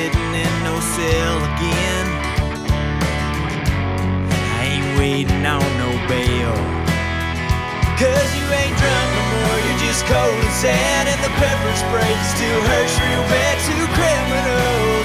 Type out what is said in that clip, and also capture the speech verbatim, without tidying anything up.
sitting in no cell again. I ain't waiting on no bail, 'cause you ain't drunk no more, you're just cold and sad, and the pepper spray still hurts real bad. Two criminals